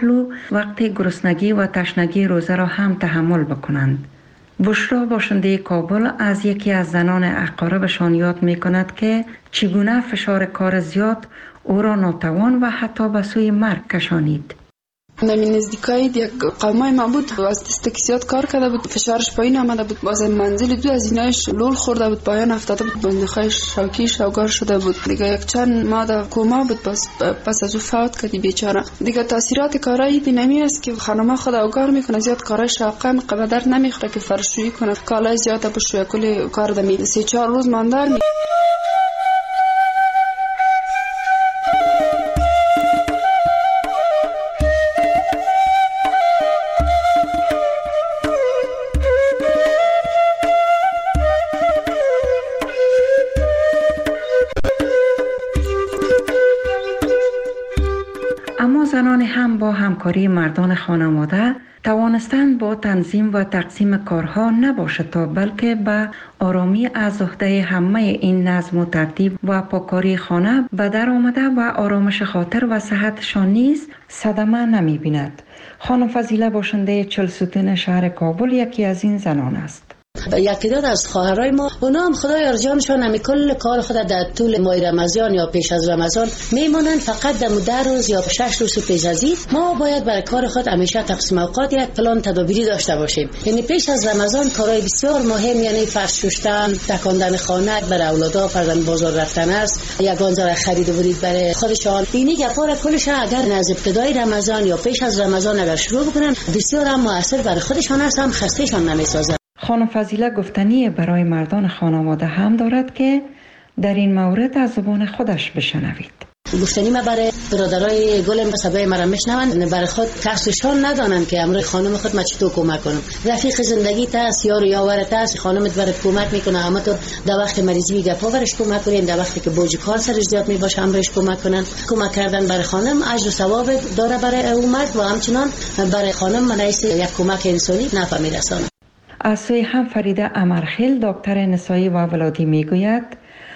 پهلو وقت گرسنگی و تشنگی روزه را هم تحمل بکنند. بشرا باشنده کابل از یکی از زنان اقاربشان یاد می کند که چگونه فشار کار زیاد او را ناتوان و حتی به سوی مرگ کشانید. نمی نزدیکای یک قومای ما بود، از دست زیاد کار کرده بود، فشارش پایین آمده بود، باز منزل دو از اینایش لول خورده بود، پایان افتاده بود، بندخایش شوکی شوگار شده بود، دیگه یک چند ماه در کوما بود، پس از او فوت کردی بیچاره. دیگه تاثیرات کارایی دینامی است که خانم خود اوگار میکنه، زیاد کارای شاقه قدر نمیخوره که فرشویی کنه، کالای زیاد بشویه، کلی کار دمی 3-4 روز ماندار می. اما زنان هم با همکاری مردان خانواده توانستند با تنظیم و تقسیم کارها نباشد تا بلکه به آرامی از عهده همه این نظم و ترتیب و پاکاری خانه به در آمده و آرامش خاطر و صحتشان نیز صدمه نمی بیند. خانم فضیله باشنده چلستون شهر کابل یکی از این زنان است. یکی دو از خواهرای ما اونا هم خدای ارجانشان همی کل کار خود در طول ماه رمضان یا پیش از رمضان میمونن، فقط در 10 روز یا 6 روز پیش از این ما باید برای کار خود همیشه تقسیم اوقات یک پلان تدابیری داشته باشیم. یعنی پیش از رمضان کارهای بسیار مهم، یعنی فرش شستن، تکاندن خانه برای اولادا، فرزند بازار رفتن است، یگان ذره خرید و ورود برای خودشان. اینی گپار کلش اگر از ابتدای رمضان یا پیش از رمضان اگر شروع بکنن بسیار هم موثر برای خودشان است، هم خستهشان نمیسازه. خانم فضیله گفتنی برای مردان خانواده هم دارد که در این مورد از زبان خودش بشنوید. گفتنی ما برای برادرای گلم به صدای مرا میشنون، برای خود کسشان ندانن که امروز خانم خود ما چطور کمک کنم. رفیق زندگی تاست، یار یاور تاست، خانمت برات کمک میکنه، اما تو در وقت مریضی گپا برش کمک کنین، در وقتی که بوج کار سرش زیاد میباشه امرش کمک کنن. کمک کردن برای خانم اجر و ثواب داره برای امت و همچنان برای خانم رئیس یک کمک انسانی نفع میرسونه. از سوی هم فریده امرخیل دکتر نسایی و ولادی میگوید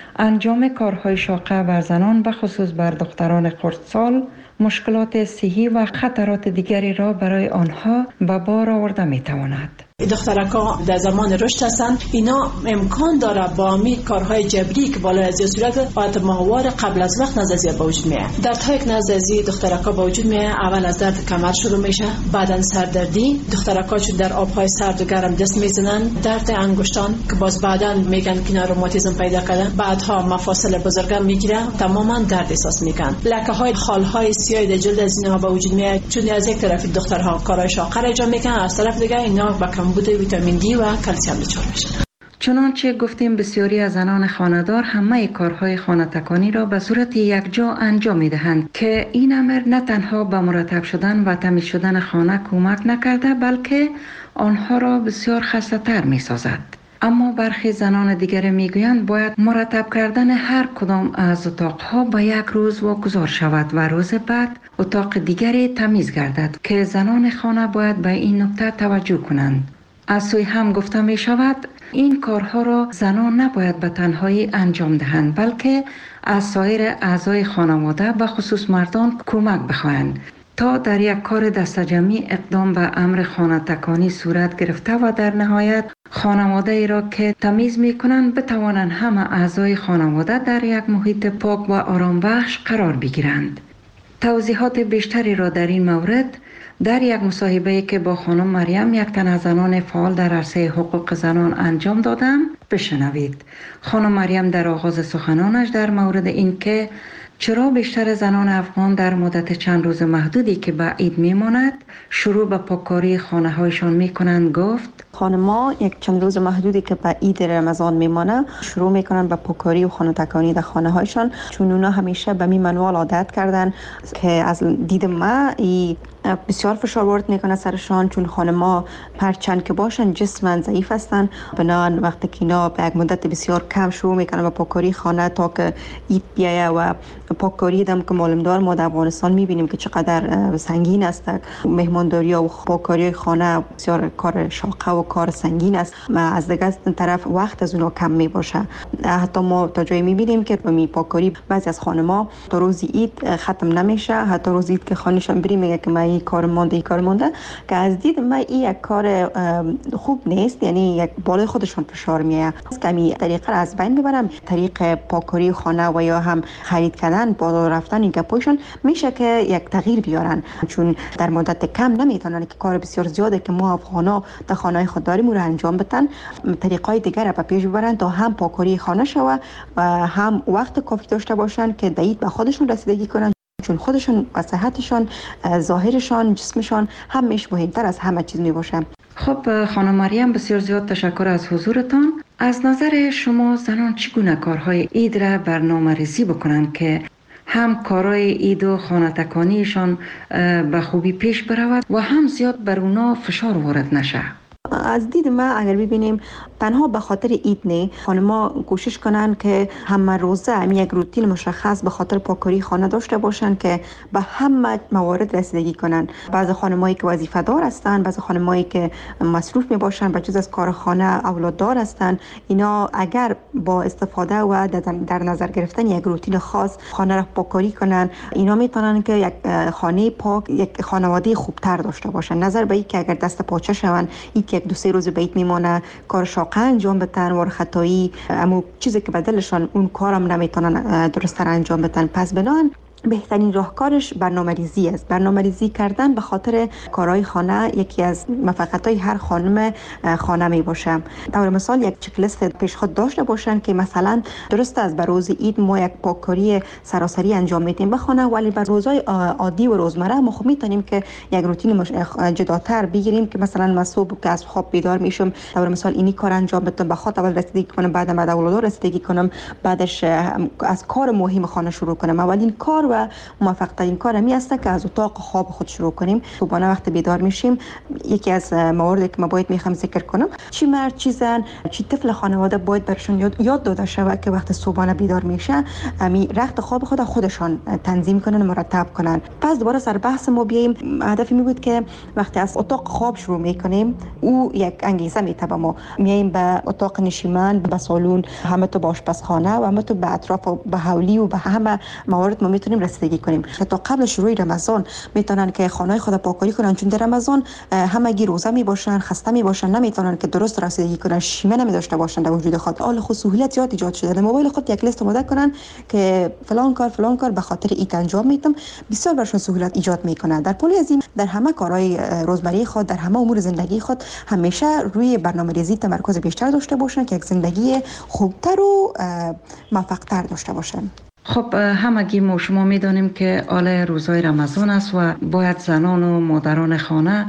انجام کارهای شاقه بر زنان به خصوص بر دختران خردسال مشکلات صحی و خطرات دیگری را برای آنها به بار آورده میتواند. دخترکا در زمان رشد هستند، اینا امکان داره با همین کارهای جبری که بالای از صورت باید ماهوار قبل از وقت نزدیک به وجود میاد. دردهای که نزدیک دخترکا به وجود میاد، اول از درد کمر شروع میشه، بعدن سردردی، دخترکا چون در آبهای سرد و گرم دست میزنن، درد انگشتان که باز بعدن میگن که اینا روماتیسم پیدا کردن، بعدها مفاصل بزرگم میگیره، تماما درد احساس میکنن. لکه های خالهای سیاه در جلد از اینها به وجود میاد، چون از یک طرف دخترها کارهای شاقه را انجام میکنن، از طرف دیگه اینا با کمبود ویتامین دی و کلسیم دچار میشن. چنانچه گفتیم بسیاری از زنان خانه‌دار همه کارهای خانه تکانی را به صورت یکجا انجام می‌دهند که این امر نه تنها به مرتب شدن و تمیز شدن خانه کمک نکرده بلکه آنها را بسیار خسته‌تر می‌سازد. اما برخی زنان دیگر میگویند باید مرتب کردن هر کدام از اتاقها به یک روز واگذار شود و روز بعد اتاق دیگری تمیز گردد که زنان خانه باید به این نکته توجه کنند. از سوی هم گفته می شود این کارها را زنان نباید به تنهایی انجام دهند بلکه از سایر اعضای خانواده به خصوص مردان کمک بخواهند تا در یک کار دستجمعی اقدام به امر خانه تکانی صورت گرفته و در نهایت خانواده ای را که تمیز می کنند بتوانند همه اعضای خانواده در یک محیط پاک و آرام بخش قرار بگیرند. توضیحات بیشتری را در این مورد در یک مصاحبه‌ای که با خانم مریم یک تن از زنان فعال در عرصه حقوق زنان انجام دادم بشنوید. خانم مریم در آغاز سخنانش در مورد این که چرا بیشتر زنان افغان در مدت چند روز محدودی که به عید میماند شروع به پاککاری خانه هایشان میکنند گفت خانم‌ها یک چند روز محدودی که به عید رمضان میمانه شروع میکنن به پاککاری و خانه تکانی در خانه هایشان، چون اونا همیشه به می منوال عادت کردن که از دید ما بسیار فشار وارد میکنه سرشان، چون خانم‌ها هرچند که باشن جسماً ضعیف هستن، بنابراین وقتی که اینا به یک مدت بسیار کم شروع میکنن به پاککاری خانه تا که عید بیایه و پاککاری دم که معلومدار ما در افغانستان می‌بینیم که چقدر سنگین است. مهمانداری و پاککاری خانه بسیار کار شاقه و کار سنگین است. از دیگه طرف وقت از اونها کم میباشه. حتی ما تا جایی می‌بینیم که پاککاری بعضی از خانم‌ها تا روز عید ختم نمیشه. حتی روز عید که خانه‌شان بریم میگه که من این کار مونده که از دید من این یک کار خوب نیست. یعنی یک بالای خودشون فشار میاد که می طریقه از بین ببرم. طریق پاککاری خانه و یا هم خرید کردن بازار رفتن این گپایشون میشه که یک تغییر بیارن، چون در مدت کم نمیتونن که کار بسیار زیاده که ما افغانا در خانه خود داریم رو انجام بدن. طریقای دیگر را به پیش ببرن تا هم پاککاری خانه شوه و هم وقت کافی داشته باشن که دید به خودشون رسیدگی کنن، چون خودشون و صحتشان، ظاهرشان، جسمشان همیشه مهمتر از همه چیز می باشه. خب خانم مریم، بسیار زیاد تشکر از حضورتان. از نظر شما زنان چگونه کارهای عید را برنامه‌ریزی بکنند که هم کارهای عید و خانه تکانیشان به خوبی پیش برود و هم زیاد بر اونا فشار وارد نشه؟ از دید ما اگر ببینیم تنها به خاطر عید نه، خانم‌ها کوشش کنن که همه روزه یک روتین مشخص به خاطر پاککاری خانه داشته باشن که به همه موارد رسیدگی کنن. بعضی خانمایی که وظیفه دار هستن، بعضی خانمایی که مصروف می باشن به جز از کار خانه اولاددار هستن، اینا اگر با استفاده و در نظر گرفتن یک روتین خاص خانه را پاککاری کنن، اینا میتونن که یک خانه پاک، یک خانواده خوبتر داشته باشن. نظر به اینکه اگر دست پاچه شون، یک دو سه روز بیت میمونه، کار شاقه انجام بدن و خطایی اما چیزی که بدلشان اون کارم نمیتونن درست انجام بدن. پس بنان بهترین راهکارش برنامه‌ریزی است. برنامه‌ریزی کردن به خاطر کارهای خانه یکی از موفقیت‌های هر خانم خانه می باشه. در مثال یک چک لیست پیش خود داشته باشن که مثلا درست است به روز عید ما یک پاککاری سراسری انجام میدیم به خانه، ولی به روزهای عادی و روزمره ما خب میتونیم که یک روتین جداتر بگیریم که مثلا من صبح که از خواب بیدار میشم در مثال اینی کار انجام بدم، به خاطر اول رسیدگی کنم، بعد بعد اولاد رسیدگی کنم، بعدش از کار مهم خانه شروع کنم. اولین کار و موفق ترین کار همی است که از اتاق خواب خود شروع کنیم. صبحانه وقت بیدار میشیم، یکی از مواردی که ما باید میخوام ذکر کنم، چی مرد چی زن چی طفل خانواده باید برشون یاد داده شود که وقت صبحانه بیدار میشه امی رخت خواب خودشان تنظیم کنن، مرتب کنن. پس دوباره سر بحث ما بیایم. هدفی می بود که وقتی از اتاق خواب شروع میکنیم او یک انگیزه میتبه ما میایم به اتاق نشیمن، به سالن، همه تو به آشپزخانه و همه تو به اطراف و به حولی و به همه موارد ما میتونیم رسیدگی کنیم. تا قبل شروع رمضان میتونن که خانه خود پاککاری کنن، چون در رمضان همگی روزه می باشن، خسته می باشن، نمیتونن که درست رسیدگی کنن، شیمه نمی داشته باشن در وجود خود. حال خود سهولت زیاد ایجاد شده. در موبایل خود یک لیست آماده کنن که فلان کار به خاطر عید انجام میدم، بسیار برشون سهولت ایجاد میکنه. در پلی از این در همه کارهای روزمره خود، در همه امور زندگی خود همیشه روی برنامه‌ریزی تمرکز بیشتر داشته باشن که یک زندگی خوبتر و موفق‌تر داشته باشن. خب همگی ما شما میدانیم که حال روزهای رمضان است و باید زنان و مادران خانه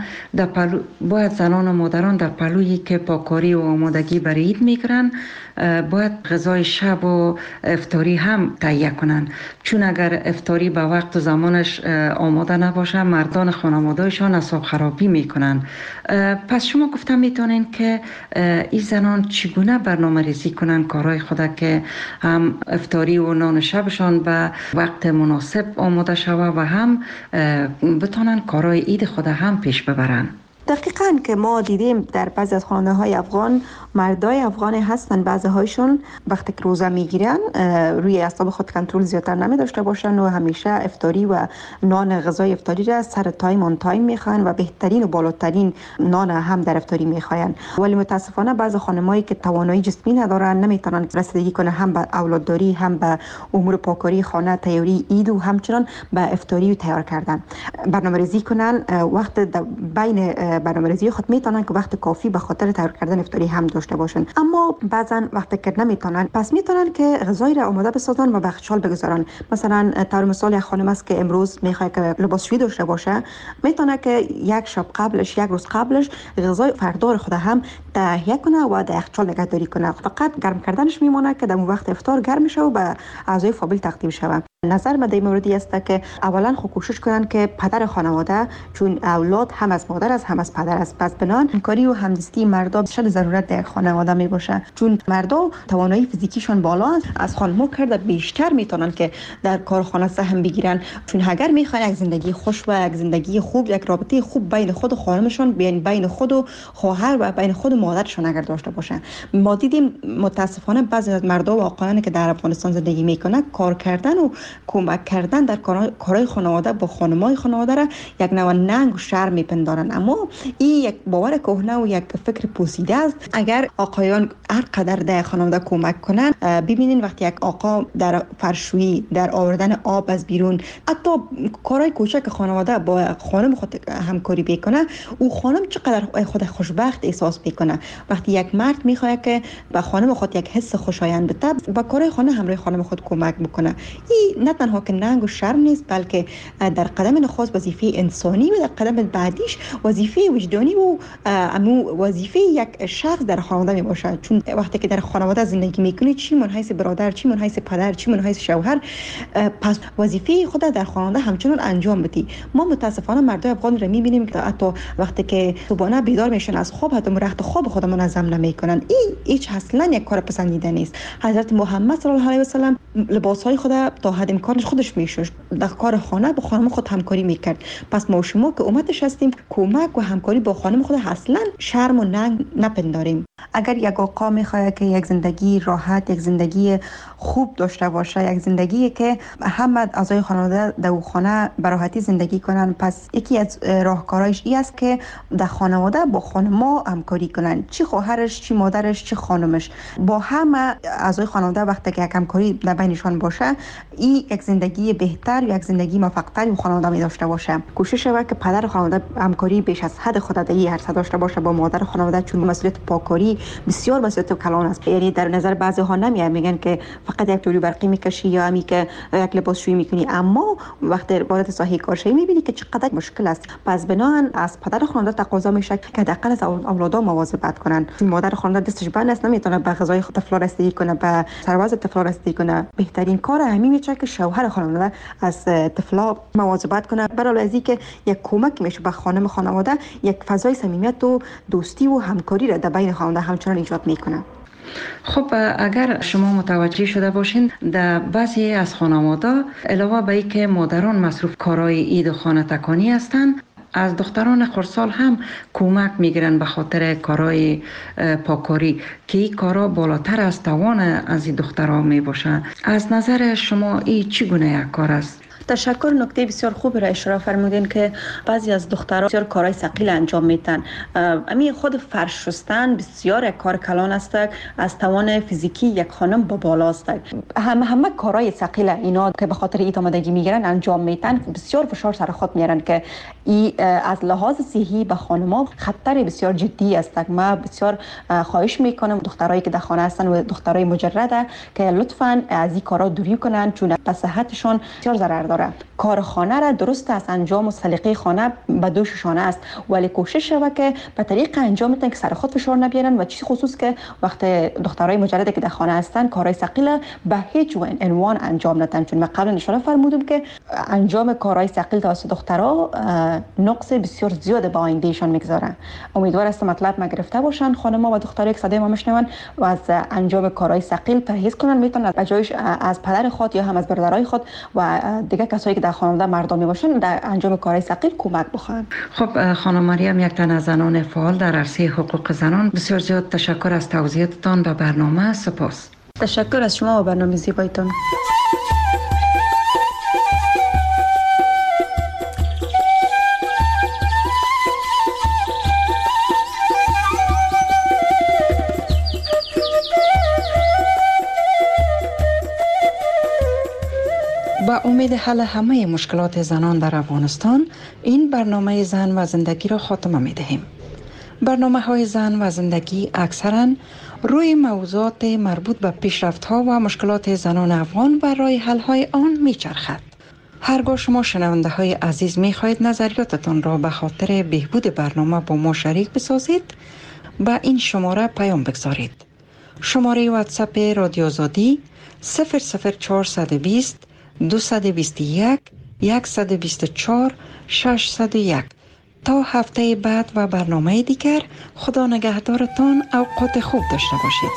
در پلویی که پاککاری و آمادگی برای عید میکنن باید غذای شب و افطاری هم تهیه کنن، چون اگر افطاری به وقت و زمانش آماده نباشه مردان خانواده‌شان اعصاب خرابی میکنن. پس شما گفتم میتونین که این زنان چگونه برنامه‌ریزی کنن کارهای خود که هم افطاری و نان شبشان به وقت مناسب آماده شوه و هم بتونن کارهای عید خود هم پیش ببرن. دقیقاً که ما دیدیم در بعضی از خانه‌های افغان مردای افغانی هستن، بعضی هایشون وقتی که روزه میگیرن روی اعصاب خود کنترل زیادتر نمی داشته باشن و همیشه افطاری و نان غذای افطاری را سر تایم آن تایم میخوان و بهترین و بالاترین نان هم در افطاری میخوان. ولی متاسفانه بعضی خانمایی که توانایی جسمی ندارن نمیتونن رسیدگی کنن هم به اولادداری، هم به امور پاککاری خانه، تیاری عید و همچنان به افطاری تیار کردن. برنامه‌ریزی کنن وقت بین برنامه‌ریزی خود میتونن که وقت کافی به خاطر تیار کردن افطاری هم داشته باشن، اما بعضا وقتی که نمیتونن پس میتونن که غذای را آماده بسازن و به یخچال بگذارن. مثلا طور مثال یک خانم است که امروز میخواد که لباسشویی داشته باشه، میتونه که یک شب قبلش، یک روز قبلش غذای فردار خود هم تهیه کنه و در یخچال نگهداری کنه. فقط گرم کردنش میمونه که در وقت افطار گرم شه و به اعضای فامیل تقدیم شود. نظر من در موردی است که اولا خود کوشش کنن که پدر خانواده، چون اولاد هم از مادر است هم از پدر است، پس بنان همکاری و همدستی مردا شد ضرورت در خانواده می باشه، چون مردا توانایی فیزیکیشان بالا است، از خانم‌ها کرده بیشتر میتونن که در کارخانه سهم بگیرن، چون اگر میخوان یک زندگی خوش و یک زندگی خوب، یک رابطه خوب بین خود و خانمشون، بین خود و خواهر و بین خود و مادرشون اگر داشته باشن. ما دیدیم متاسفانه بعضی از مردا و آقایانی که در افغانستان زندگی میکنن کار کردن و کمک کردن در کارهای خانواده با خانمای خانواده را یک نوع ننگ و شرم میپندارن، اما این یک باور کهنه و یک فکر پوسیده است. اگر آقایان هر قدر در خانواده کمک کنن، ببینین وقتی یک آقا در فرشویی، در آوردن آب از بیرون، حتی کارهای کوچک خانواده با خانم خود همکاری بکنه، او خانم چقدر خود خوشبخت احساس میکنه. وقتی یک مرد میخواد که به خانم خود یک حس خوشایند بده، با کارهای خانه همراه خانم خود کمک بکنه، این نه تنها که ننگ و شرم نیست، بلکه در قدم نخست وظیفه انسانی و در قدم بعدیش وظیفه وجدانی و وظیفه یک شخص در خانواده می باشه. چون وقتی که در خانواده زندگی میکنی، چی من حیث برادر، چی من حیث پدر، چی من حیث شوهر، پس وظیفه خود در خانواده همچنان انجام بدی. ما متاسفانه مردای افغان را میبینیم که حتی وقتی که صبحانه بیدار میشن از خواب، حتی رخت خواب خود منظم نمیکنن. این هیچ اصلا یک کار پسندیده نیست. حضرت محمد صلی الله علیه و سلم لباسهای خود تا حد امکانش خودش میشوش، در کار خانه با خانم خود همکاری میکرد. پس ما و شما که امتش هستیم، کمک و همکاری با خانم خود اصلا شرم و ننگ نپنداریم. اگر یک آقا میخواد که یک زندگی راحت، یک زندگی خوب داشته باشه، یک زندگی که همه اعضای خانواده در خانه به راحتی زندگی کنن، پس یکی از راهکارهایش این است که در خانواده با خانم‌ها همکاری کنن، چی خواهرش، چی مادرش، چی خانمش، با همه اعضای خانواده وقتی که یک همکاری در بینشان باشه، این یک زندگی بهتر، یک زندگی موفق‌تر و خانواده می داشته باشه. کوشش شود که پدر خانواده همکاری بیش از حد خود در این عرصه داشته باشه با مادر خانواده، چون مسئولیت پاکاری بسیار مسئولیت کلان است. یعنی در نظر بعضی ها نمیاد، میگن که فقط یک جوری برقی میکشی یا همی که یک لباسشویی میکنی، اما وقتی عبادت صحیح کارشویی میبینی که چقدر مشکل است. پس بنابراین از پدر خانواده تقاضا میشه که حداقل از اولادا مواظبت کنن، چون مادر خانواده دستش بند است، نمیتونه به غذای طفل رسیدگی کنه، به سرباز طفل رسیدگی کنه. بهترین کار همین میشه که شوهر خانواده از طفلا مواظبت کنه، برای از اینکه یک کمک میشه به خانم خانواده، یک فضای صمیمیت و دوستی و همکاری را در بین خانواده همچنان ایجاد میکنه. خب اگر شما متوجه شده باشین، در بعضی از خانواده علاوه بر اینکه مادران مصروف کارهای عید و خانه تکانی هستند، از دختران خردسال هم کمک میگیرن به خاطر کارهای پاکاری که این کارا بالاتر از توان از این دخترها می باشه. از نظر شما این چگونه یک کار است؟ تشکر. نکته بسیار خوب را اشاره فرمودین که بعضی از دخترها بسیار کارهای ثقیل انجام میدن. همین خود فرش شستن بسیار یک کار کلان است، از توان فیزیکی یک خانم با بالا است. همه کارهای ثقیل اینا که به خاطر ایت آمادگی میگیرن انجام میدن، بسیار فشار سر خود میارن که ای از لحاظ صحی به خانم‌ها خطر بسیار جدی است. ما بسیار خواهش میکنم دخترایی که در خانه هستن و دخترای مجرده که لطفاً از این کارا دوری کنن، چون به صحتشون بسیار ضرر داره. کار خانه را درست از انجام و سلیقه خانه به دوششانه است، ولی کوشش شود که به طریق انجام میتن که سر خود فشار نبیارن، و چیز خصوص که وقت دخترای مجرده که در خانه هستن کارهای ثقیل به هیچ عنوان انجام ندن، چون من قبلا اشاره فرمودم که انجام کارهای ثقیل توسط دخترها نقص بسیار زیاد به آیندهشان میگذاره. امیدوار هستم مطلب ما گرفته باشن خانم‌ها و دخترایی که صدای ما میشنون و از انجام کارهای ثقیل پرهیز کنن، میتونن از جایش از پدر خود یا هم از برادرای خود و دیگه کسایی که در خانواده مردمی باشن در انجام کارهای ثقیل کمک بخواهند. خب خانم مریم، یک تن از زنان فعال در عرصه حقوق زنان، بسیار زیاد تشکر از توضیحاتتان به برنامه. سپاس. تشکر از شما و برنامه زیبایتان. با امید حل همه مشکلات زنان در افغانستان، این برنامه زن و زندگی را خاتمه می دهیم. برنامه‌های زن و زندگی اکثراً روی موضوعات مربوط به پیشرفت‌ها و مشکلات زنان افغان و راه حل‌های آن می‌چرخد. هرگاه شما شنونده‌های عزیز می‌خواهید نظریاتتان را به خاطر بهبود برنامه با ما شریک بسازید، به این شماره پیام بگذارید. شماره واتساپ رادیو آزادی 00420 221 124 601. تا هفته بعد و برنامه دیگر، خدا نگهدارتان، اوقات خوب داشته باشید.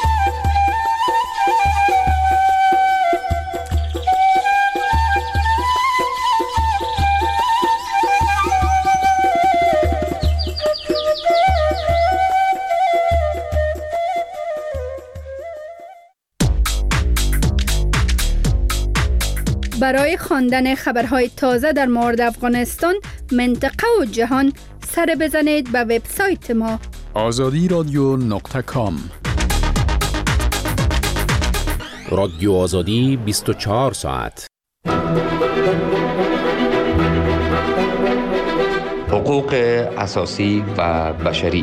برای خواندن خبرهای تازه در مورد افغانستان، منطقه و جهان، سر بزنید به وبسایت ما azadiradio.com. رادیو آزادی 24 ساعت. حقوق اساسی و بشری.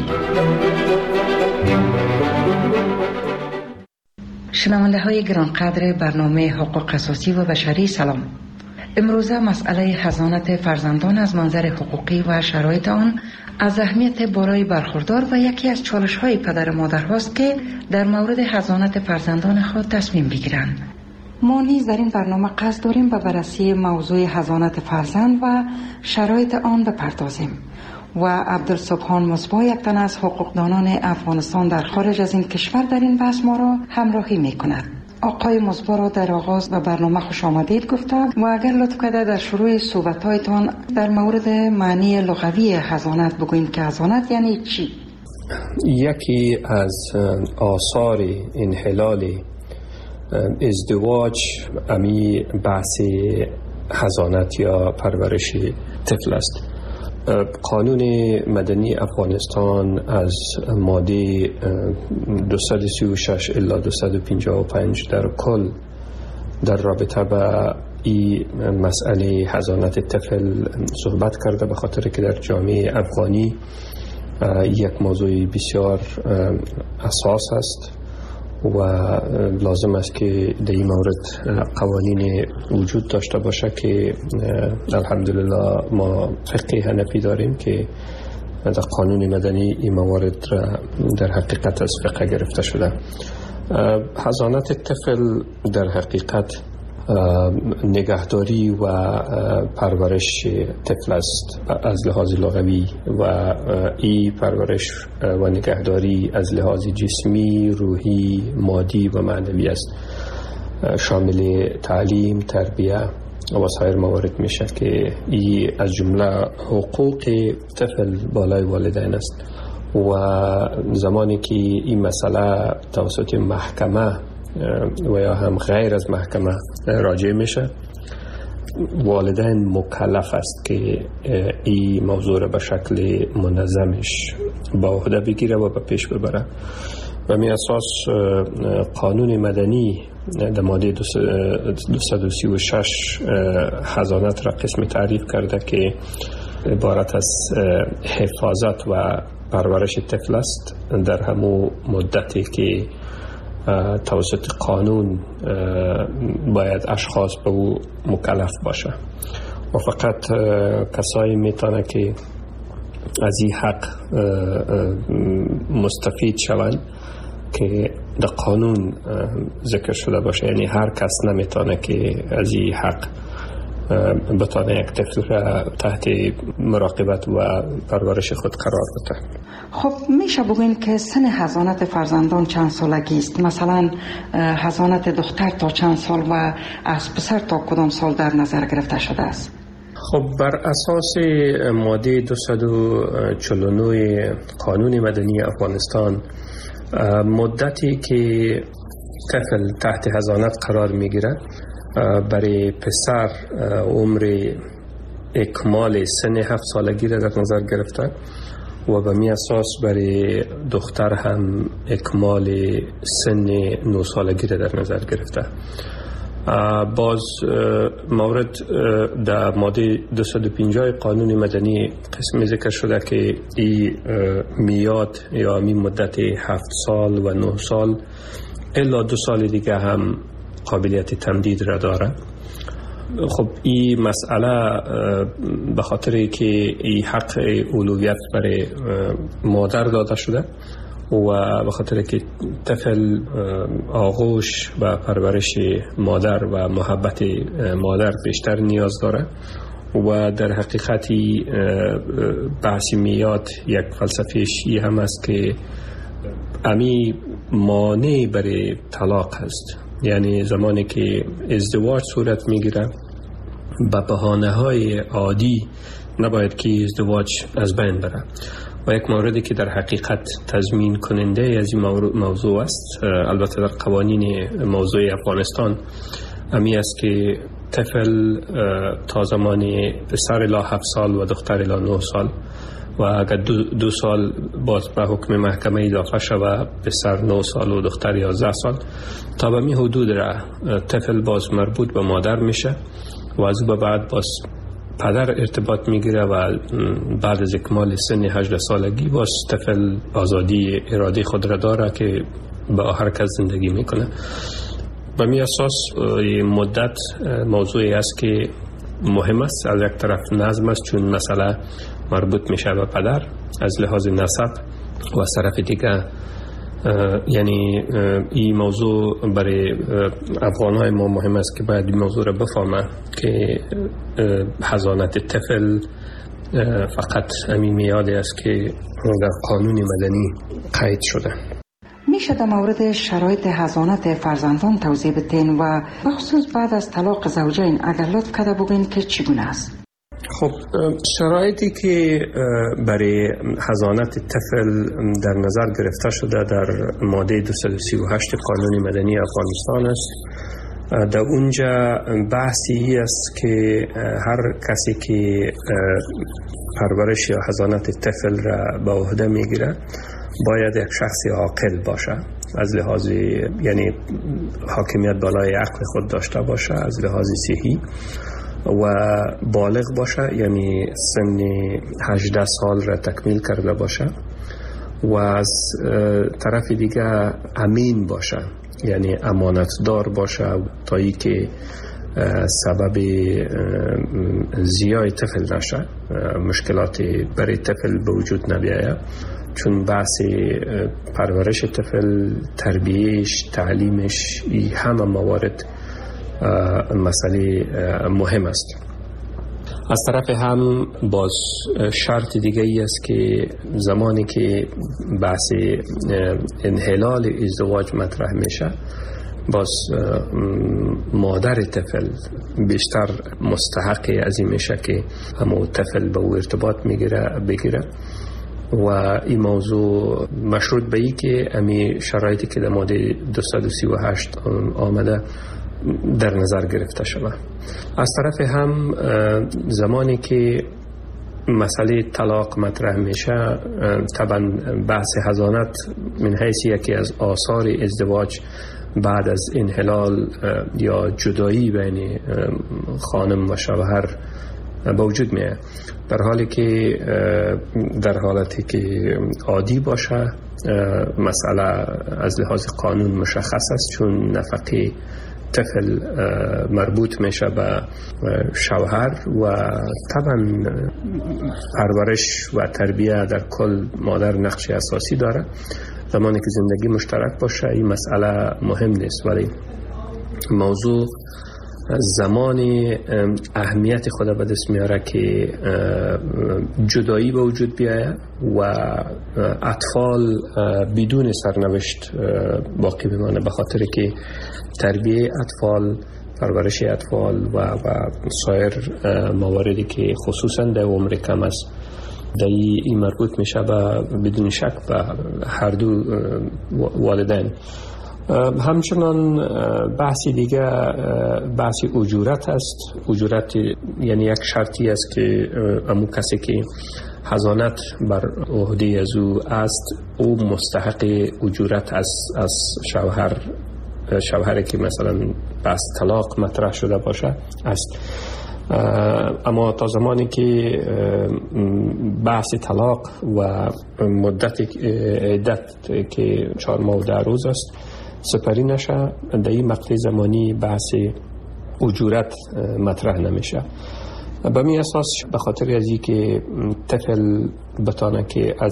شنونده های گرانقدر برنامه حقوق اساسی و بشری، سلام. امروزه مسئله حضانت فرزندان از منظر حقوقی و شرایط آن از اهمیت بالای برخوردار و یکی از چالش های پدر و مادر هاست که در مورد حضانت فرزندان خود تصمیم بگیرند. ما نیز در این برنامه قصد داریم به بررسی موضوع حضانت فرزند و شرایط آن بپردازیم و عبدالسبحان مصباح، یک تن از حقوقدانان افغانستان در خارج از این کشور، در این بحث ما را همراهی می کند. آقای مصباح را در آغاز به برنامه خوش آمدید گفتم و اگر لطف کرده در شروع صحبت‌هایتان در مورد معنی لغوی حضانت بگویید که حضانت یعنی چی؟ یکی از آثار انحلال ازدواج امی بحث حضانت یا پرورش طفل است. قانون مدنی افغانستان از ماده 236 الی 255 در کل در رابطه با این مسئله حضانت طفل صحبت کرده، به خاطر که در جامعه افغانی یک موضوع بسیار اساس است و لازم است که در این مورد قوانین وجود داشته باشه که الحمدلله ما فقه حنفی داریم که در قانون مدنی این موارد در حقیقت از فقه گرفته شده. حضانت طفل در حقیقت نگهداری و پرورش طفل است از لحاظ لغوی و این پرورش و نگهداری از لحاظ جسمی، روحی، مادی و معنوی است، شامل تعلیم، تربیه و سایر موارد میشه که این از جمله حقوق طفل بالای والدین است و زمانی که این مسئله توسط محکمه و یا هم غیر از محکمه راجع میشه، والدین مکلف است که این موضوع را به شکل منظمش با عهده بگیره و به پیش ببره. و می اساس قانون مدنی در ماده 236 حضانت را قسم تعریف کرده که عبارت از حفاظت و پرورش طفل است در همون مدتی که توسط قانون باید اشخاص به او مکلف باشه و فقط کسایی میتونه که از این حق مستفید شوند که در قانون ذکر شده باشه. یعنی هر کس نمیتونه که از این حق بتونه یک طفل را تحت مراقبت و پرورش خود قرار بده. خب میشه بگوین که سن حضانت فرزندان چند سالگی است؟ مثلا حضانت دختر تا چند سال و از پسر تا کدام سال در نظر گرفته شده است؟ خب بر اساس ماده 249 قانون مدنی افغانستان، مدتی که طفل تحت حضانت قرار میگیره برای پسر عمر اکمال سن 7 سالگی را در نظر گرفته و به می اساس برای دختر هم اکمال سن 9 سالگی را در نظر گرفته. باز مورد در ماده 250 قانون مدنی قسمی ذکر شده که این میاد یا می مدت 7 سال و 9 سال الا 2 سال دیگه هم قابلیت تمدید را داره. خب این مسئله به خاطر که این حق اولویت برای مادر داده شده و به خاطر که طفل آغوش و پرورش مادر و محبت مادر بیشتر نیاز داره و در حقیقتی بحث میاد یک فلسفهش این هم است که امی مانع برای طلاق هست. یعنی زمانی که ازدواج صورت میگیره به بهانه های عادی نباید که ازدواج از بین بره و یک موردی که در حقیقت تضمین کننده از این موضوع است، البته در قوانین موضوع افغانستان امی است که طفل تا زمان پسر الی 7 سال و دختر الی 9 سال و اگر 2 سال باز به حکم محکمه اضافه شود پسر 9 سال و دختر 11 سال تا به می حدود را طفل باز مربوط به مادر میشه و از او به بعد باز پدر ارتباط میگیره و بعد از اکمال سن 18 سالگی باز طفل آزادی اراده خود را داره که به هر کس زندگی میکنه. به می اساس مدت موضوعی است که مهم است. از یک طرف نظم است چون مسئله مربوط میشه به پدر از لحاظ نسب و از طرف دیگه یعنی این موضوع برای افغانهای ما مهم است که باید این موضوع را بفهمه که حضانت طفل فقط همین میادی است که در قانون مدنی قید شده. میشه در مورد شرایط حضانت فرزندان توضیح بدین و بخصوص بعد از طلاق زوجین اگر لطف کرده بگین که چگونه است؟ خب شرایطی که برای حضانت طفل در نظر گرفته شده در ماده 238 قانون مدنی افغانستان است. در اونجا بحثی است که هر کسی که پرورش یا حضانت طفل را به عهده میگیره باید یک شخص عاقل باشه، از لحاظ یعنی حاکمیت بالای عقل خود داشته باشه، از لحاظ صحی و بالغ باشه، یعنی سن 18 سال را تکمیل کرده باشه و از طرف دیگه امین باشه، یعنی امانتدار باشه تا ای که سبب زیای طفل نشه، مشکلات برای طفل به وجود نبیاید، چون بحث پرورش طفل، تربیهش، تعلیمش، این همه موارد مسئله مهم است. از طرف هم باز شرط دیگه ای است که زمانی که بحث انحلال ازدواج مطرح میشه باز مادر طفل بیشتر مستحق از این میشه که همون طفل به او ارتباط بگیره و این موضوع مشروط به ای که امی شرایطی که در ماده 238 آمده در نظر گرفته شده. از طرف هم زمانی که مسئله طلاق مطرح میشه طبعا بحث حضانت من حیث یکی از آثار ازدواج بعد از انحلال یا جدایی بین خانم و شوهر به وجود میاد، در حالی که در حالتی که عادی باشه مسئله از لحاظ قانون مشخص است، چون نفقه طفل مربوط میشه به شوهر و طبعا پرورش و تربیه در کل مادر نقش اساسی داره. زمانی که زندگی مشترک باشه این مسئله مهم نیست، ولی موضوع زمانی اهمیت خود به دست میاره که جدایی به وجود بیاید و اطفال بدون سرنوشت باقی بمانه، به خاطر که تربیه اطفال، پرورش اطفال و سایر مواردی که خصوصا در عمر کم است در این مربوط میشه بدون شک به هر دو والدین. همچنان بحثی دیگه بحث اجورت است. اجورت یعنی یک شرطی است که امو کسی که حضانت بر عهده از او است او مستحق اجورت از شوهری که مثلا بحث طلاق مطرح شده باشه است. اما تا زمانی که بحث طلاق و مدت عدت که 4 ماه و 10 روز است سپری نشه، در این مقطع زمانی بحث اجورت مطرح نمیشه. به می اساس به خاطر از اینکه طفل بتانه که از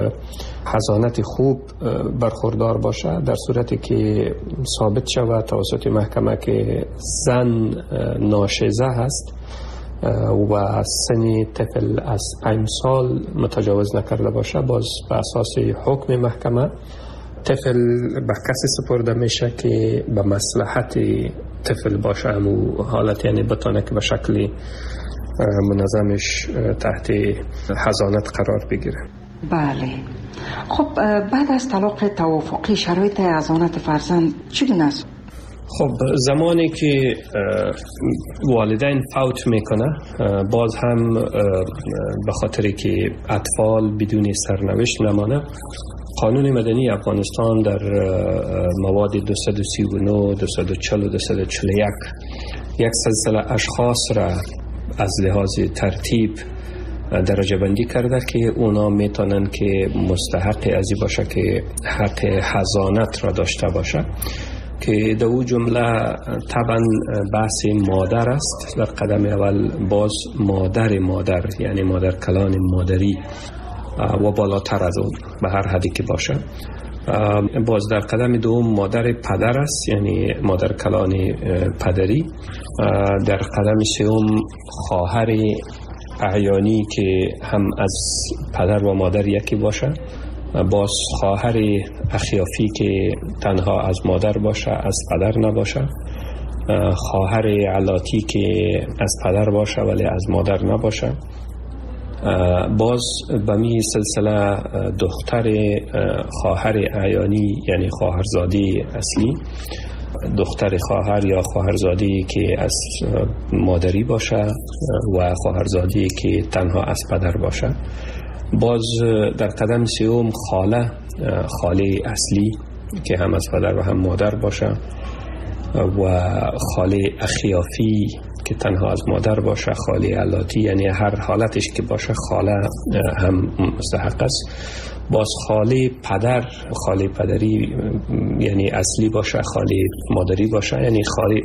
حضانت خوب برخوردار باشه، در صورتی که ثابت شود توسط محکمه که زن ناشزه هست و سن طفل از 5 سال متجاوز نکرده باشه، باز به اساس حکم محکمه طفل به کسی سپرده میشه که به مصلحت طفل باشه، همون حالت یعنی بتانه که به شکل منظمش تحت حضانت قرار بگیره. بله. خب بعد از طلاق توافقی شرایط حضانت فرزند چگونه است؟ خب زمانی که والدین فوت میکنه، باز هم به خاطری که اطفال بدون سرنوشت نمانه، قانون مدنی افغانستان در مواد 239 240 و 241 یک سلسله اشخاص را از لحاظ ترتیب درجه بندی کرده که اونا میتونن که مستحق ازی باشه که حق حضانت را داشته باشه، که در او جمله طبعا بحث مادر است. در قدم اول باز مادر یعنی مادر کلان مادری و بالاتر از اون به هر حدی که باشه. باز در قدم دوم مادر پدر است، یعنی مادر کلان پدری. در قدم سوم خواهر اعیانی که هم از پدر و مادر یکی باشه. باز خواهر اخیافی که تنها از مادر باشه، از پدر نباشه. خواهر علاتی که از پدر باشه ولی از مادر نباشه. باز به می سلسله دختر خواهر اعیانی یعنی خواهرزاده اصلی، دختر خواهر یا خواهرزاده که از مادری باشه و خواهرزاده که تنها از پدر باشه. باز در قدم سوم خاله اصلی که هم از پدر و هم مادر باشه و خاله اخیافی که تنها از مادر باشه. خاله علاتی یعنی هر حالتش که باشه خاله هم مستحق است. باز خاله پدری یعنی اصلی باشه، خاله مادری باشه، یعنی خاله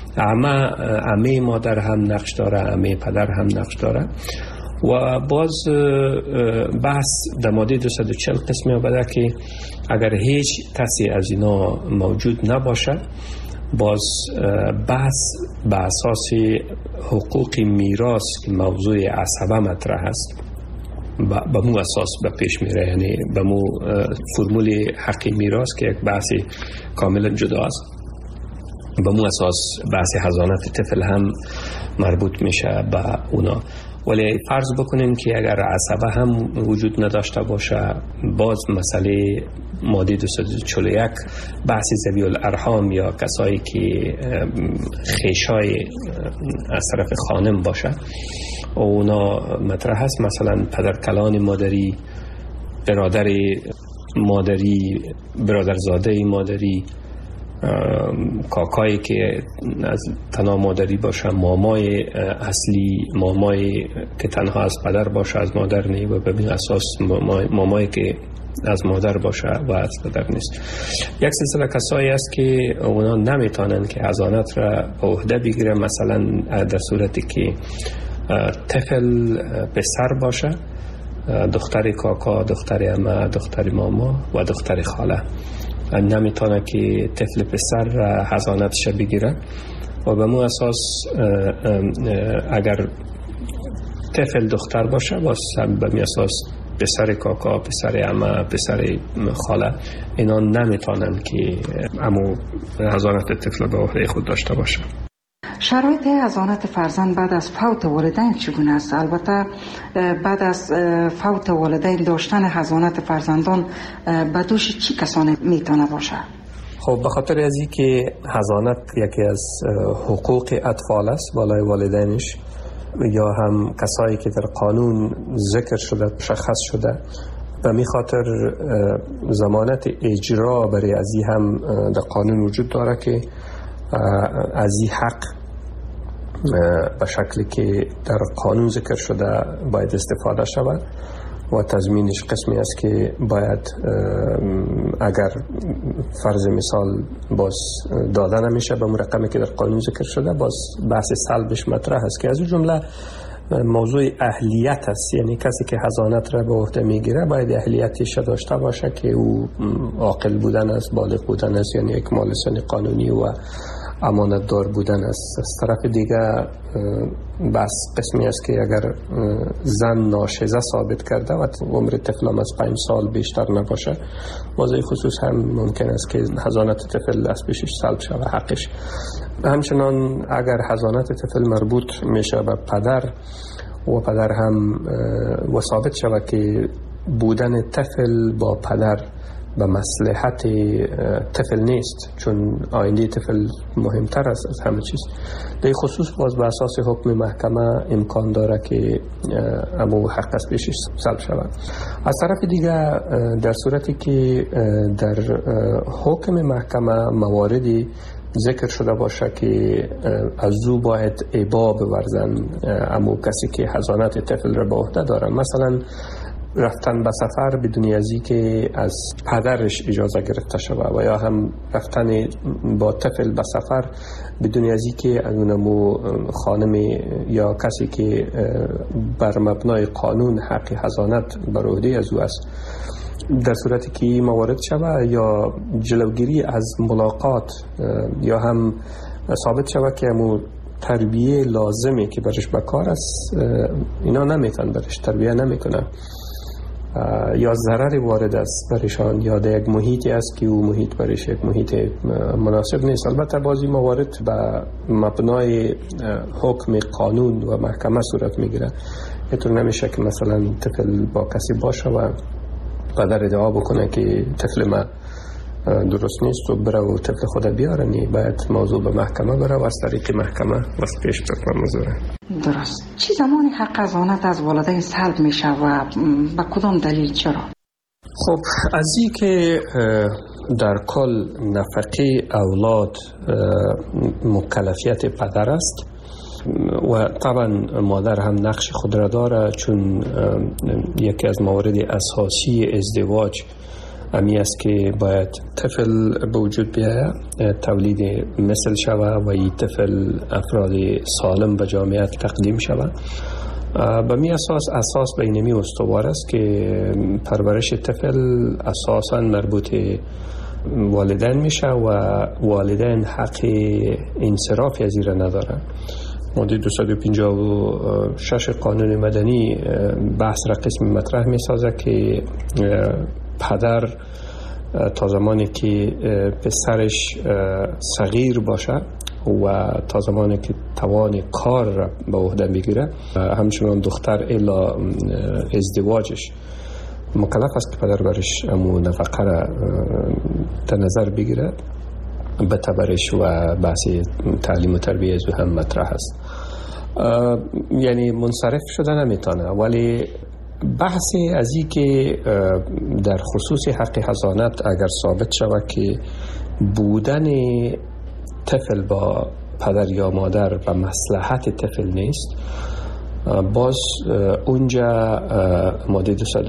عمه مادر هم نقش داره، عمه پدر هم نقش داره. و باز بحث در ماده 240 قسمی آمده که اگر هیچ کسی از اینا موجود نباشه، باز بحث به اساس حقوق میراث که موضوع عصبه مطرح است به مو اساس به پیش میره، یعنی به مو فرمول حق میراث که یک بحث کاملا جدا است، به مو اساس بحث حضانت طفل هم مربوط میشه به اونا. ولی فرض بکنیم که اگر عصبه هم وجود نداشته باشه، باز مسئله ماده 241 بحث ذوی الارحام یا کسایی که خیشای از طرف خانم باشه اونا مطرح هست، مثلا پدرکلان مادری، برادر مادری، برادرزاده مادری، کاکایی که از تنها مادری باشه، مامای اصلی، مامای که تنها از پدر باشه از مادر نی و به اساس مامایی که از مادر باشه و از پدر نیست. یک سلسله کسایی است که اونا نمیتونن که حضانت را به عهده بگیره، مثلا در صورتی که طفل پسر باشه، دختر کاکا، دختر عمه، دختر ماما و دختر خاله نمیتونه که طفل پسر حضانتش بگیره. و به مو اساس اگر طفل دختر باشه، باز به می اساس پسر کاکا، پسر عمه، پسر خاله اینا نمیتونن که امو حضانت طفل به عهده خود داشته باشه. شرایط حضانت فرزند بعد از فوت والدین چگونه است؟ البته بعد از فوت والدین داشتن حضانت فرزندان به دوش چی کسانی میتونه باشه؟ خب به خاطر از این که حضانت یکی از حقوق اطفال است بالای والدینش، یا هم کسایی که در قانون ذکر شده، مشخص شده، به می خاطر ضمانت اجرا برای از این هم در قانون وجود داره که از این حق به شکلی که در قانون ذکر شده باید استفاده شود و تضمینش قسمی است که باید اگر فرض مثال باز داده نمیشه به رقمی که در قانون ذکر شده، باز بحث سلبش مطرح است که از اون جمله موضوع اهلیت است. یعنی کسی که حضانت را به عهده میگیره باید اهلیتش داشته باشه که او عاقل بودن است، بالغ بودن است، یعنی اکمال سن قانونی و امانت دار بودن است. از طرف دیگه بس قسمی است که اگر زن ناشزه ثابت کرده و عمر طفل از 5 سال بیشتر نباشه، موضوع خصوص هم ممکن است که حضانت طفل از پیشش سلب شود حقش. همچنان اگر حضانت طفل مربوط میشه به پدر و پدر هم و ثابت شود که بودن طفل با پدر به مصلحت طفل نیست، چون آینده طفل مهمتر است از همه چیز، در خصوص باز به اساس حکم محکمه امکان داره که امو حق از پیشش سلب شود. از طرف دیگه در صورتی که در حکم محکمه مواردی ذکر شده باشه که از او باید ابا بورزن امو کسی که حضانت طفل را به عهده داره، مثلا رفتن به سفر بدون ازی که از پدرش اجازه گرفته شود، و یا هم رفتن با طفل به سفر بدون ازی که از اونمو خانم یا کسی که بر مبنای قانون حق حضانت بر عهده از او است، در صورتی که موارد شود یا جلوگیری از ملاقات یا هم ثابت شود که امو تربیه لازمی که برش بکار است اینا نمیتن برش تربیه نمیکنه، یا ضرر وارد است برشان، یا در یک محیطی است که او محیط برش یک محیط مناسب نیست. البته بعضی موارد به مبنای حکم قانون و محکمه صورت میگیره. اینطور نمیشه که مثلا طفل با کسی باشه و پدر ادعا بکنه که طفل ما درست نیست و بره و طفل خود بیاره. نی باید موضوع به محکمه بره و از طریق محکمه واسه پیش بره موضوع. درست. چی زمانی حق حضانت از والدین سلب میشه و به کدام دلیل چرا؟ خب از این که در کل نفقه اولاد مکلفیت پدر است و طبعا مادر هم نقش خود را داره، چون یکی از موارد اساسی ازدواج امی است که باید طفل به وجود بیاید، تولید مثل شود و این طفل افراد سالم به جامعه تقدیم شود. به می اساس بینمی استوار است که پرورش طفل اساساً مربوط والدین میشه و والدین حق انصراف از این را ندارن. ماده 256 قانون مدنی بحث را قسم مطرح می سازه که پدر تا زمانی که پسرش صغیر باشه و تا زمانی که توان کار را به عهده بگیره، همچنان دختر الا ازدواجش مکلف است که پدر برش امو نفقه را در نظر بگیره، بتبرش و بحث تعلیم و تربیه از هم مطرح است. یعنی منصرف شده نمیتونه، ولی بحثی از این که در خصوص حق حضانت اگر ثابت شود که بودن طفل با پدر یا مادر به مصلحت طفل نیست، باز اونجا ماده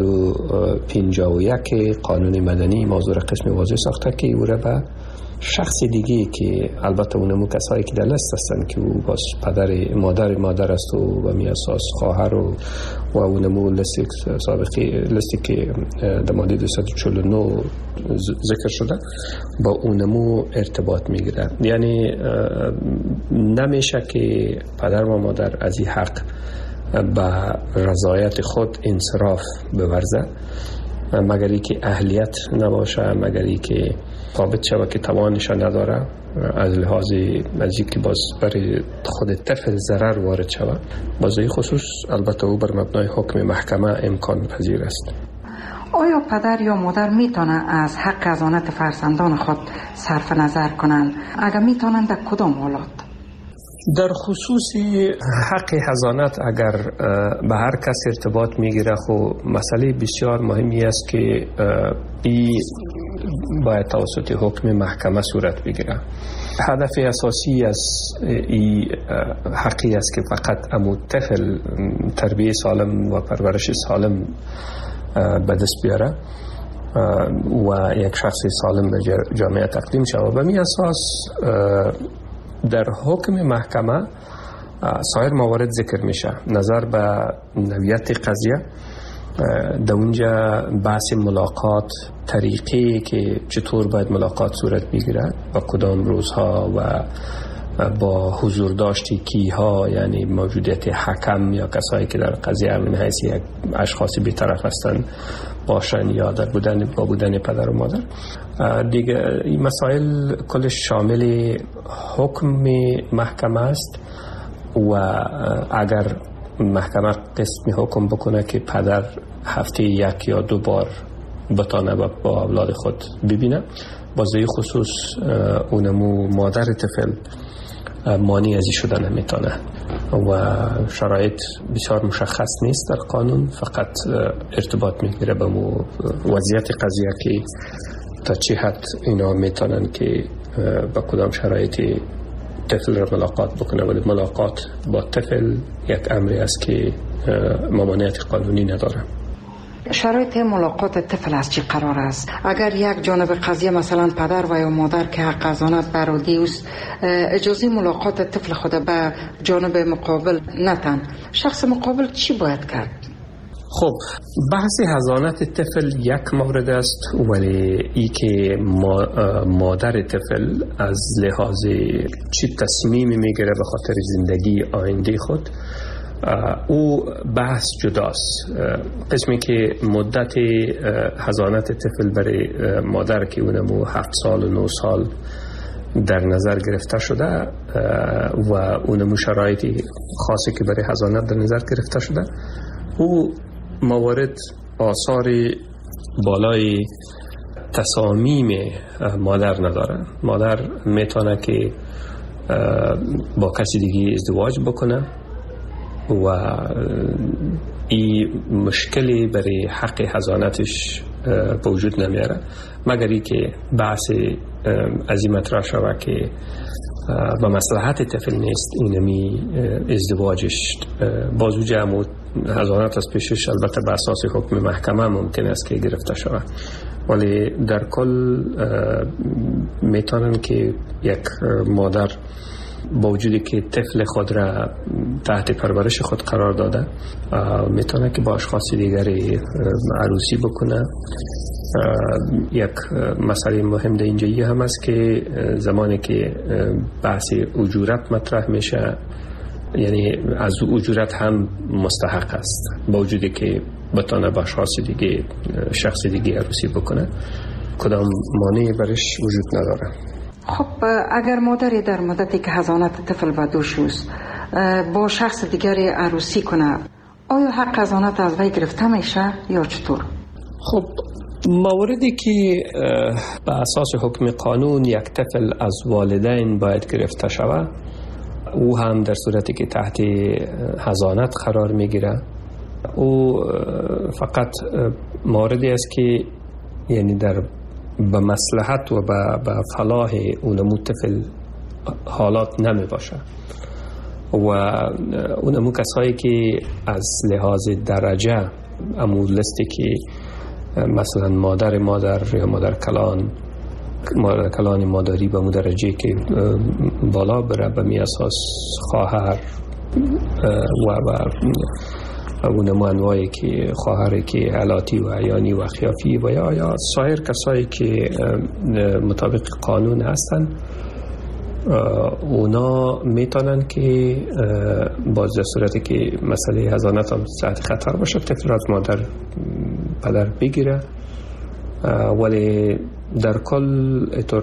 251 قانون مدنی موضوع قسم واضح ساخته که او را به شخص دیگه که البته اونمو کسایی که در لست هستن که او باز پدر مادر است و به می اساس خواهر و اونمو لستی که در ماده 249 ذکر شده با اونمو ارتباط میگیره. یعنی نمیشه که پدر و مادر از این حق به رضایت خود انصراف بورزه مگر ای که اهلیت نباشه، مگر ای که ثابت شود که توانش نداره، از لحاظ از اینکه باز برای خود طفل ضرر وارد شود. باز این خصوص البته او بر مبنای حکم محکمه امکان پذیر است. آیا پدر یا مادر میتونه از حق حضانت فرزندان خود صرف نظر کنند؟ اگر میتونند در کدام حالات؟ در خصوص حق حضانت اگر به هر کس ارتباط میگیره، خب مسئله بسیار مهمی است که این باید توسط حکم محکمه صورت بگیره. هدف اساسی از این حقی است که فقط امو طفل تربیه سالم و پرورش سالم به دست بیاره و یک شخص سالم به جامعه تقدیم شود. به می اساس در حکم محکمه سایر موارد ذکر میشه. نظر به نوعیت قضیه در اونجا بحث ملاقات، طریقی که چطور باید ملاقات صورت بگیرد و کدام روزها و با حضور داشتی کیها، یعنی موجودیت حکم یا کسایی که در قضیه من حیث یک اشخاصی بی‌طرف هستند باشن یا در بودن پدر و مادر. دیگه این مسائل کلش شامل حکم محکمه است و اگر محکمه قسم حکم بکنه که پدر هفته 1 یا 2 بار بتانه با اولاد خود ببینه، بازه خصوص اونمو مادر طفل مانع ازی شدن نمیتونه و شرایط بسیار مشخص نیست در قانون، فقط ارتباط میگیره به وضعیت قضیه که تا چه حد اینا میتونن که با کدام شرایطی طفل را ملاقات بکنه. ولی ملاقات با طفل یک امری است که ممانعت قانونی نداره. شرایط ملاقات طفل از چی قرار است؟ اگر یک جانب قضیه مثلا پدر و یا مادر که حق حضانت برادی است اجازه ملاقات طفل خود به جانب مقابل نتن، شخص مقابل چی باید کرد؟ خب بحث حضانت طفل یک مورد است، ولی ای که مادر طفل از لحاظ چی تصمیمی میگیره به خاطر زندگی آینده خود، او بحث جداست. قسمی که مدت حضانت طفل برای مادر که اونمو 7 سال و 9 سال در نظر گرفته شده و اونمو شرایطی خاصی که برای حضانت در نظر گرفته شده، او موارد آثار بالای تصامیم مادر نداره. مادر میتونه که با کسی دیگه ازدواج بکنه و این مشکلی برای حق حضانتش به وجود نمیاره، مگر ای که بحث از این مطرح شود که به مصلحت طفل نیست اینمی ازدواجش بازو جمع حضانت از پیشش، البته به اساس حکم محکمه ممکن است که گرفته شود. ولی در کل میتونن که یک مادر با وجودی که طفل خود را تحت پرورش خود قرار داده میتونه که با اشخاص دیگری عروسی بکنه. یک مسئله مهم در اینجایی هم است که زمانی که بحث اجورت مطرح میشه، یعنی از اجورت هم مستحق است با وجودی که بتونه با اشخاص دیگه شخص دیگه عروسی بکنه، کدام مانعی برش وجود نداره. خب اگر مادری در مدتی که حضانت طفل به دوش است با شخص دیگری عروسی کنه، آیا حق حضانت از وی گرفته میشه یا چطور؟ خب موردی که به اساس حکم قانون یک طفل از والدین باید گرفته شود، او هم در صورتی که تحت حضانت قرار میگیره، او فقط موردی است که یعنی در به مصلحت و به فلاح اونمو طفل حالات نمی باشه و اونمو کسایی که از لحاظ درجه امو لستی که مثلا مادر یا مادر کلان مادری به درجه که بالا بره، به می اساس خواهر و اونمو انواعی که خواهری که علاتی و عیانی و خیافی و یا سایر کسایی که مطابق قانون هستن، اونا میتونن که باز در صورتی که مسئله حضانت هم تحت خطر باشه طفل از مادر پدر بگیره. ولی در کل اطور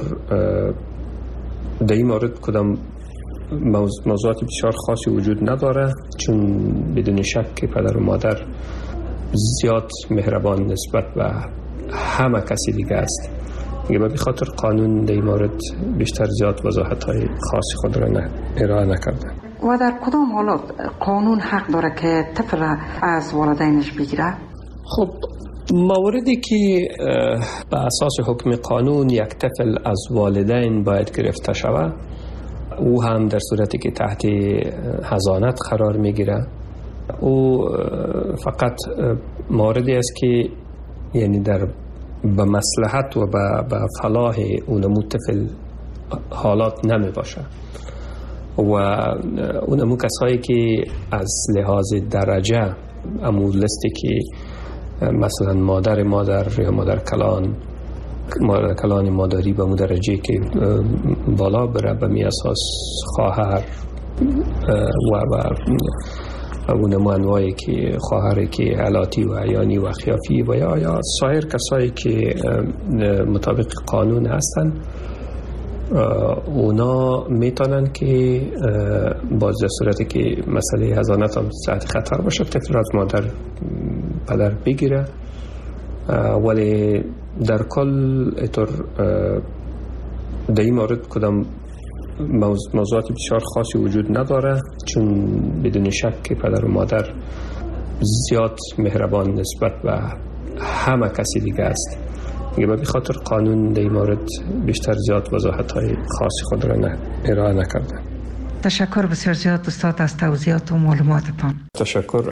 در این مورد کدام موضوعات بسیار خاصی وجود نداره، چون بدون شک که پدر و مادر زیاد مهربان نسبت به همه کسی دیگه است. دیگه به خاطر قانون در این مورد بیشتر زیاد وضاحت‌های خاصی خود را ارائه نکرده. و در کدام حالات قانون حق داره که طفل از والدینش بگیره؟ خب موردی که به اساس حکم قانون یک طفل از والدین باید گرفته شود، او هم در صورتی که تحت حضانت قرار میگیره، او فقط موردی است که یعنی در به مصلحت و به فلاح اونمو طفل حالات نمی باشه و اونمو کسایی که از لحاظ درجه امو لستی که مثلا مادر یا مادر کلان مادری به مو درجه که بالا بره، به می اساس خواهر و اونمو انواعی که خواهری که علاتی و عیانی و خیافی و یا سایر کسایی که مطابق قانون هستن، اونا میتونن که باز در صورتی که مسئله حضانت هم تحت خطر باشه طفل از مادر پدر بگیره، ولی در کل اطور در این مورد کدام موضوعات بسیار خاصی وجود نداره، چون بدون شک که پدر و مادر زیاد مهربان نسبت به همه کسی دیگه است. به خاطر قانون در این مورد بیشتر زیاد وضاحت‌های خاصی خود را ارائه نکرده. تشکر بسیار زیاد استاد از توضیحات و معلوماتتان. تشکر.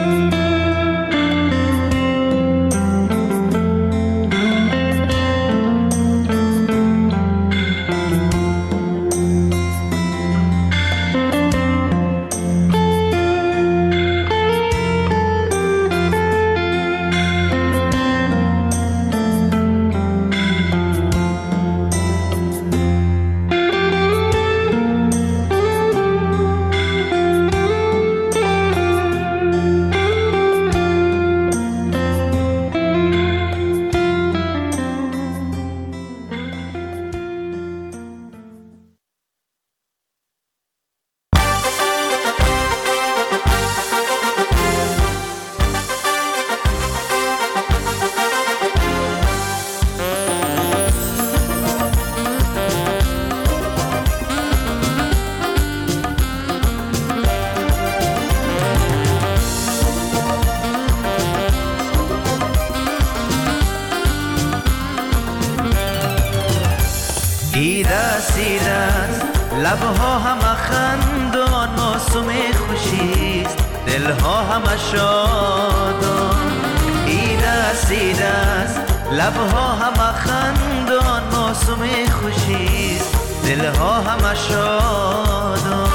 لبها همه خندان معصوم خوشیست، دلها همه شادان. ایده است لبها همه خندان معصوم خوشیست، دلها همه شادان.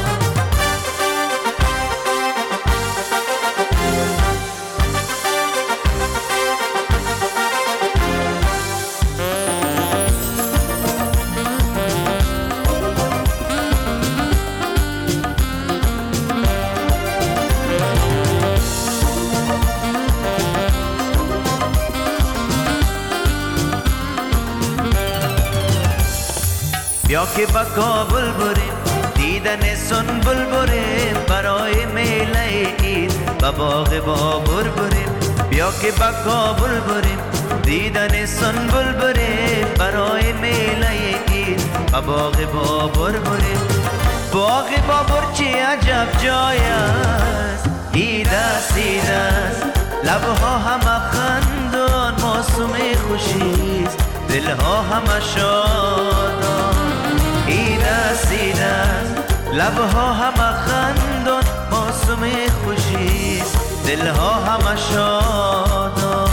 بیا که با کابل بریم دیدن سنبل بریم، برای میله عید با باغ بابر بریم. بیا که با کابل بریم دیدن سنبل بریم، برای میله عید با باغ بابر بریم. باغ بابر چه عجب جای است، عید است لبها همه خندان معصوم خوشیست، دلها همه شادان. عید است لبها همه خندان معصوم خوشیست، دلها همه شادان.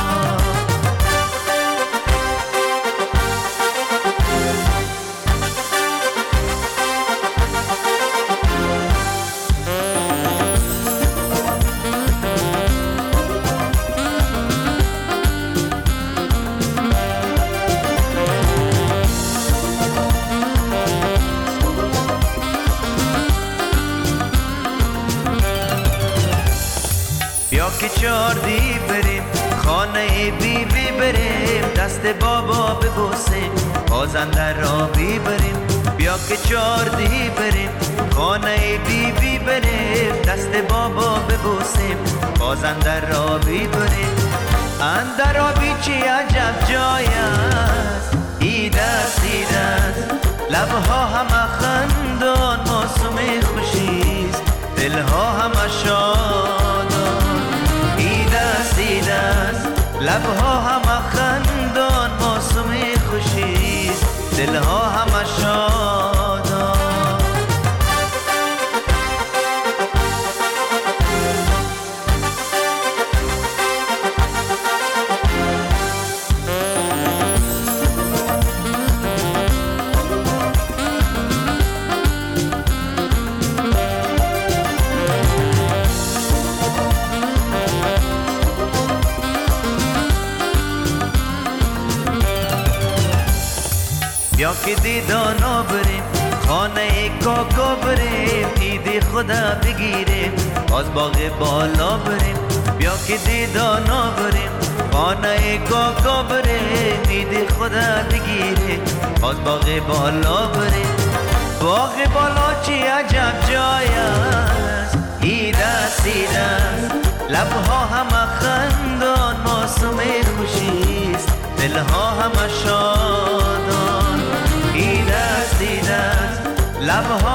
که چاردی بریم خانه بی بی بریم، دست بابا ببوسیم بازنده را بی بریم. بیا که چاردی بریم خانه بی بی بریم، دست بابا ببوسیم بازنده را بی بریم. اندر آبی چی عجب جای است، عید است لبها همه خندان معصوم خوشیست، دلها همه شادان. لبها همه خندان معصوم خوشیست، دلها همه شادان. بیا که دیدانا بریم خانه کاکا بریم عید خدا بگیریم از باغ بالا بریم بیا که دیدانا بریم خانه کاکا بریم عید خدا بگیریم از باغ بالا بریم باغ بالا چی عجب جای است عید است عید است لبها همه خندان موسم خوشیست دلها همه شادان عید است عید است لبها